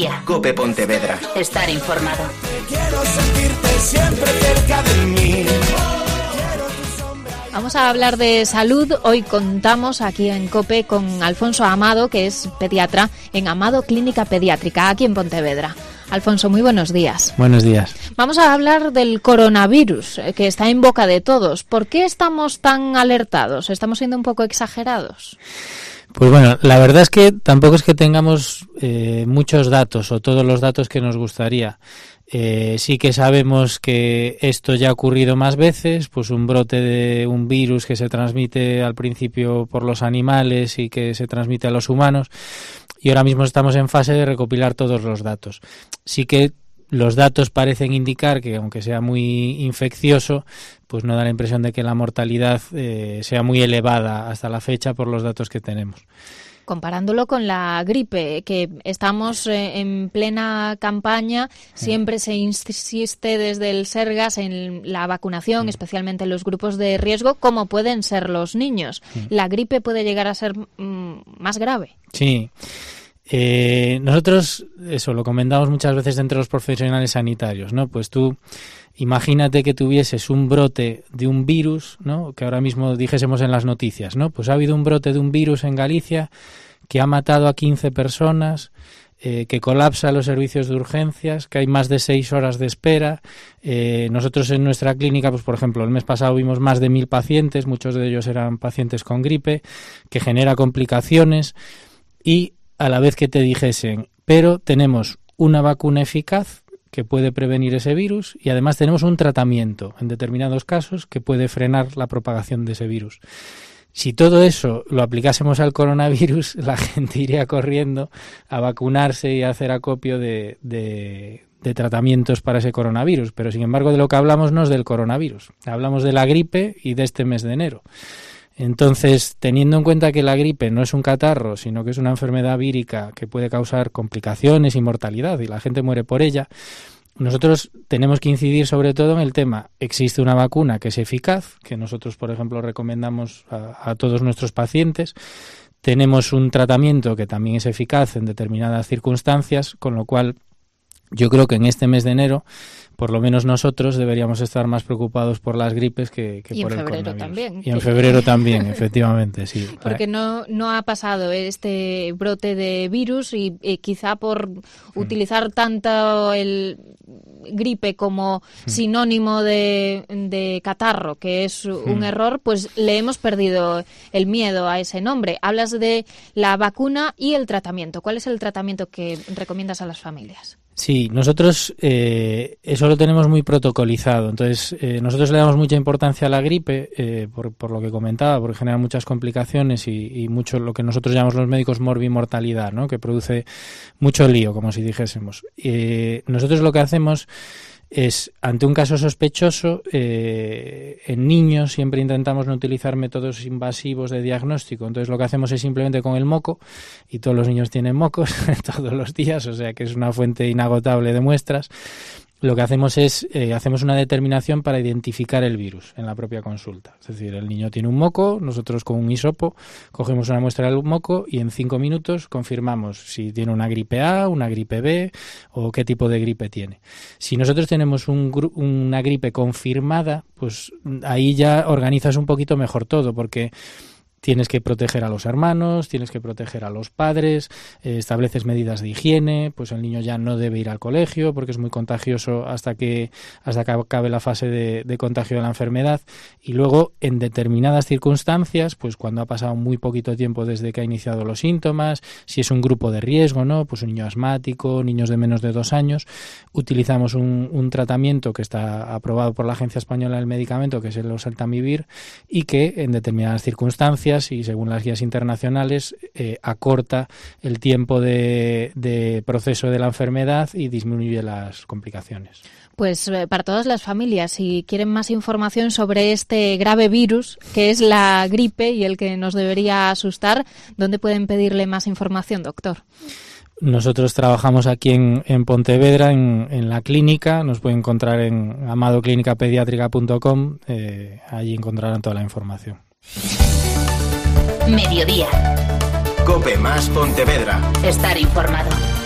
Mediodía. COPE Pontevedra. Estar informado. Quiero sentirte siempre cerca de mí. Vamos a hablar de salud. Hoy contamos aquí en COPE con Alfonso Amado, que es pediatra en Amado Clínica Pediátrica, aquí en Pontevedra. Alfonso, muy buenos días. Buenos días. Vamos a hablar del coronavirus, que está en boca de todos. ¿Por qué estamos tan alertados? ¿Estamos siendo un poco exagerados? Pues bueno, la verdad es que tampoco es que tengamos muchos datos o todos los datos que nos gustaría. Sí que sabemos que esto ya ha ocurrido más veces, pues un brote de un virus que se transmite al principio por los animales y que se transmite a los humanos, y ahora mismo estamos en fase de recopilar todos los datos. Sí que los datos parecen indicar que, aunque sea muy infeccioso, pues no da la impresión de que la mortalidad sea muy elevada hasta la fecha por los datos que tenemos. Comparándolo con la gripe, que estamos en plena campaña, siempre se insiste desde el Sergas en la vacunación, especialmente en los grupos de riesgo, como pueden ser los niños. ¿La gripe puede llegar a ser más grave? Sí. Nosotros eso lo comentamos muchas veces entre los profesionales sanitarios, ¿no? Pues tú imagínate que tuvieses un brote de un virus, ¿no? Que ahora mismo dijésemos en las noticias, ¿no? Pues ha habido un brote de un virus en Galicia que ha matado a 15 personas, que colapsa los servicios de urgencias, que hay más de 6 horas de espera. Nosotros en nuestra clínica, pues por ejemplo, el mes pasado vimos más de 1.000 pacientes, muchos de ellos eran pacientes con gripe, que genera complicaciones, y a la vez que te dijesen, pero tenemos una vacuna eficaz que puede prevenir ese virus, y además tenemos un tratamiento en determinados casos que puede frenar la propagación de ese virus. Si todo eso lo aplicásemos al coronavirus, la gente iría corriendo a vacunarse y a hacer acopio de tratamientos para ese coronavirus. Pero sin embargo, de lo que hablamos no es del coronavirus, hablamos de la gripe y de este mes de enero. Entonces, teniendo en cuenta que la gripe no es un catarro, sino que es una enfermedad vírica que puede causar complicaciones y mortalidad, y la gente muere por ella, nosotros tenemos que incidir sobre todo en el tema: existe una vacuna que es eficaz, que nosotros, por ejemplo, recomendamos a todos nuestros pacientes. Tenemos un tratamiento que también es eficaz en determinadas circunstancias, con lo cual yo creo que en este mes de enero, por lo menos nosotros, deberíamos estar más preocupados por las gripes que por el coronavirus. También. Y en febrero también, efectivamente, sí. Porque no ha pasado este brote de virus y quizá por utilizar tanto el gripe como sinónimo de catarro, que es un error, pues le hemos perdido el miedo a ese nombre. Hablas de la vacuna y el tratamiento. ¿Cuál es el tratamiento que recomiendas a las familias? Sí, nosotros eso lo tenemos muy protocolizado. Entonces, nosotros le damos mucha importancia a la gripe, por lo que comentaba, porque genera muchas complicaciones y mucho lo que nosotros llamamos los médicos morbimortalidad, ¿no? Que produce mucho lío, como si dijésemos. Nosotros lo que hacemos es, ante un caso sospechoso, en niños siempre intentamos no utilizar métodos invasivos de diagnóstico. Entonces lo que hacemos es simplemente con el moco, y todos los niños tienen mocos todos los días, o sea que es una fuente inagotable de muestras. Lo que hacemos es, hacemos una determinación para identificar el virus en la propia consulta. Es decir, el niño tiene un moco, nosotros con un hisopo cogemos una muestra del moco y en 5 minutos confirmamos si tiene una gripe A, una gripe B o qué tipo de gripe tiene. Si nosotros tenemos una gripe confirmada, pues ahí ya organizas un poquito mejor todo, porque tienes que proteger a los hermanos, tienes que proteger a los padres, estableces medidas de higiene, pues el niño ya no debe ir al colegio porque es muy contagioso hasta que acabe la fase de contagio de la enfermedad. Y luego, en determinadas circunstancias, pues cuando ha pasado muy poquito tiempo desde que ha iniciado los síntomas, si es un grupo de riesgo, ¿no? Pues un niño asmático, niños de menos de 2 años, utilizamos un tratamiento que está aprobado por la Agencia Española del Medicamento, que es el oseltamivir, y que en determinadas circunstancias y según las guías internacionales acorta el tiempo de proceso de la enfermedad y disminuye las complicaciones. Pues para todas las familias, si quieren más información sobre este grave virus que es la gripe y el que nos debería asustar, ¿dónde pueden pedirle más información, doctor? Nosotros trabajamos aquí en Pontevedra, en la clínica. Nos pueden encontrar en amadoclinicapediatrica.com. Allí encontrarán toda la información. Mediodía. COPE más Pontevedra. Estar informado.